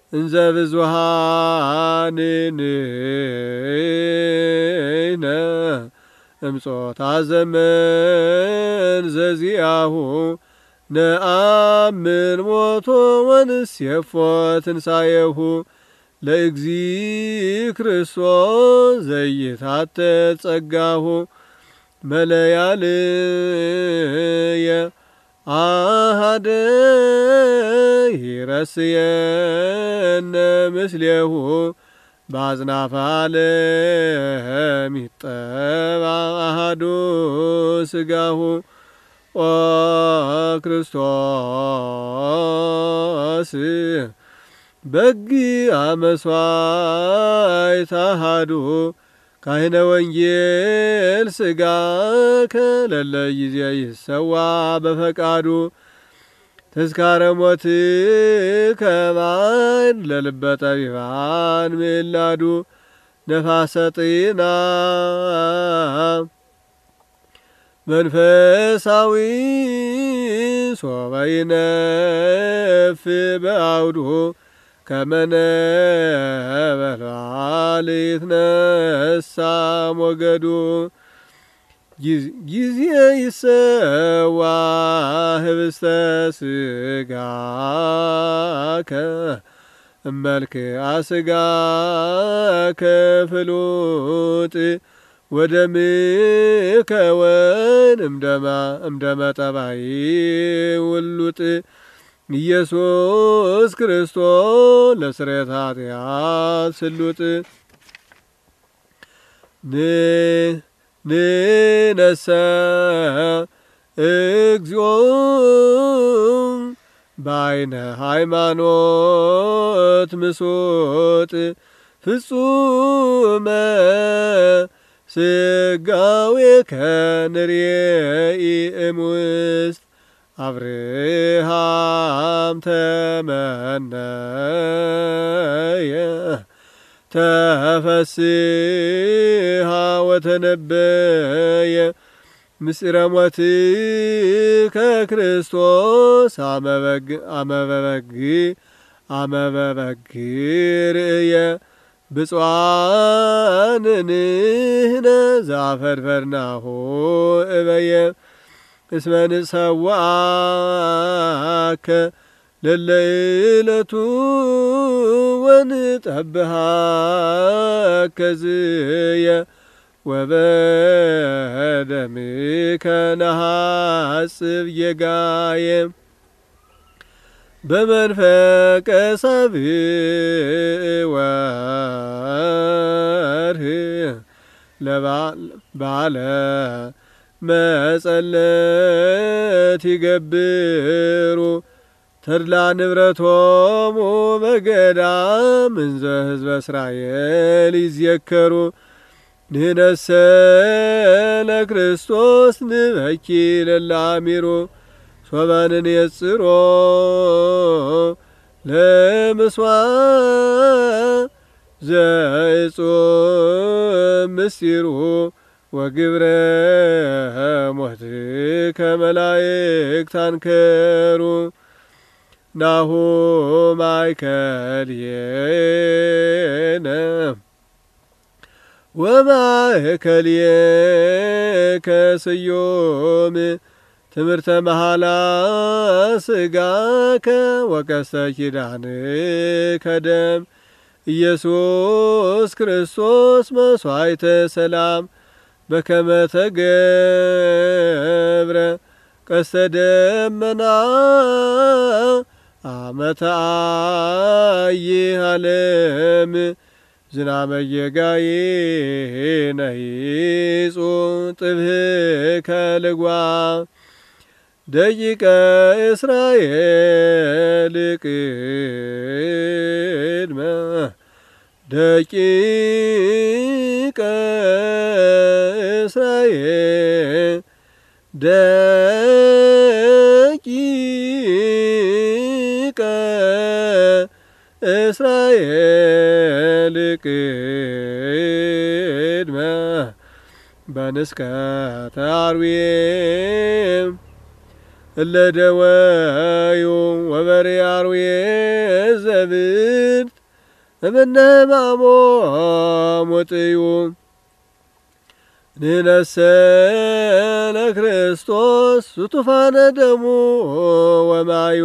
እንዘ ብዙሃንነ እምጾታ ዘመን ዘዚአሁ ነአምን ሞቶ ወንሴፎ ትንሣኤሁ ለእግዚ ክርስቶስ ዘይታተት ጸጋሁ መለያልየ አሃደ ይረስየነ ምስሌሁ በአጽናፈ ዓለም ይጠባ አሃዱ ሥጋሁ ኦ ክርስቶስ በጊዐ መሥዋዕት አሐዱ ካህነ ወንጌል ሥጋከ ለለ ጊዜ ይሰዋ በፈቃዱ ተዝካረ ሞትከ ባዕድ ለልበ ጠቢባን ምዕላዱ ነፋሰ ጤና መንፈሳዊ ሶበ ይነፍስ በአውዱ ከመ ነበልባል ይትነሣ ሞገዱ ጊዜ ይሰዋ ህብስተ ሥጋከ እመልክዐ ሥጋከ ፍሉጥ ወደምከ እምደመ ጠባይ ውሉጥ ኢየሱስ ክርስቶስ ለስርየተ ኃጢአት ስሉጥ ንነሰ እግዚኦ በዓይነ ሃይማኖት ምሶጥ ፍጹመ ሥጋዌከ ንርኤኢ እምውስጥ አብርሃም ተመነየ ተፈስሐ ወተነበየ ምስጢረ ሞትከ ክርስቶስ አመ በበግ ርእየ ብፁዓን ንሕነ ዘአፈርፈርናሁ እበየ እስመ ንጸውዐከ ለለ ዕለቱ ወንጠብሐከ ዝየ ወበደምከ ነሐጽብ ጌጋየ በመንፈቀ ሰብእ ወርኅ ለባለ መጸለት ይገብሩ ተድላ ንብረቶሙ በገዳም እንዘ ሕዝበ እስራኤል ይዝየከሩ ንሕነሰ ለክርስቶስ ንበኪ ለለአሚሩ ሶበ ንኔጽሮ ለምስዋዕ ዘእጹብ ምስጢሩ ወግብረ ሞትከ መላእክት አንከሩ ናሁ ማእከልየነ ወማእከልየከ ስዩም ትምህርተ መሐላ ሥጋከ ወቀስተ ኪዳንከ ደም ኢየሱስ ክርስቶስ መሥዋዕተ ሰላም በከመ ተገብረ ቀስተ ደመና አመ ተአይህ ዓለም ዝናመ ጌጋየነ ይጹም ጥብህከ ልጓም ደቂቀ እስራኤል ቅድመ ደቂቀ እስራኤል ደቂቀ እስራኤል ቅድመ በንስከተ አርዌ እለ ደወዩ ወበርያርዌ ዘብርት እምነ ሕማሞሙ ጥዩ ንሕነሰ ለክርስቶስ ስቱፋነ ደሙ ወማዩ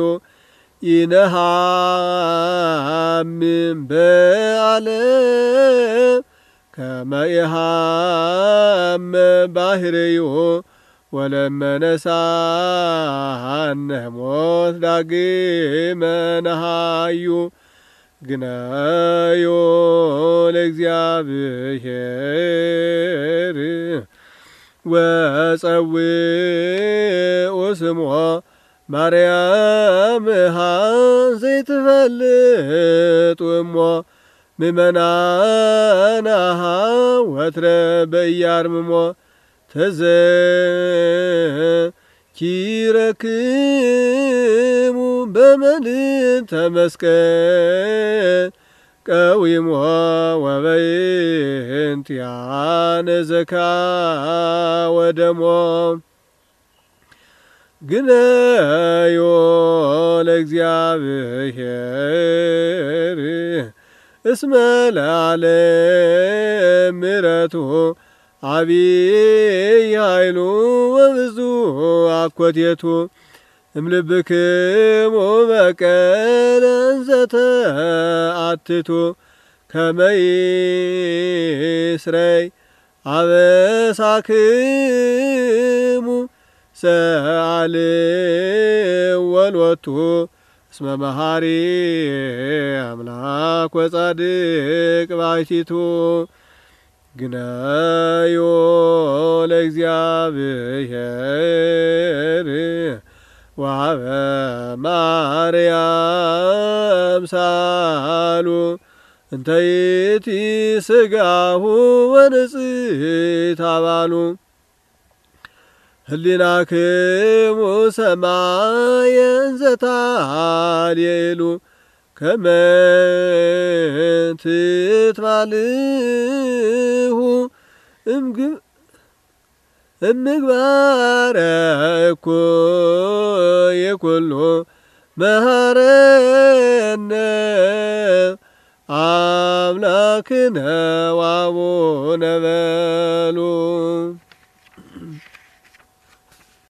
ይነሃምም በዓለም ከመ ይሃመ ባህርዩ ወለመነሳነ ሞት ዳግመ ነሃዩ ግነዮ ለእግዚአብሔር ወጸውዑ ስሞ ማርያም ዘይትፈልጡ እሞ ምእመናናሃ ወትረ በኢያርምሞ ተዘኪረክሙ በመልዕልተ መስቀል ቀዊሞ ወበእንቲአነ ዘካወደሞ ግነዮ ለእግዚአብሔር እስመ ለዓለም ምሕረቱ አቢይ ኃይሉ ወብዙ አኮቴቱ እምልብክሙ በቀለ እንዘ ተአትቱ ከመ ይስረይ አበሳክሙ ሰአልዎ ሎቱ እስመ መሐሪ አምላክ ወጻድቅ ባሕቲቱ ግነዮ ለእግዚአብሔር ወሀበ ማርያም ሳሉ እንተ ይእቲ ሥጋሁ ወንጽሕት አባሉ ህሊናክሙ ሰማየ እንዘ ታልየሉ ከመ ትትባልሁ እምግባረ እኩይ ኩሉ መሐረነ አምላክነ ወአቡነ በሉ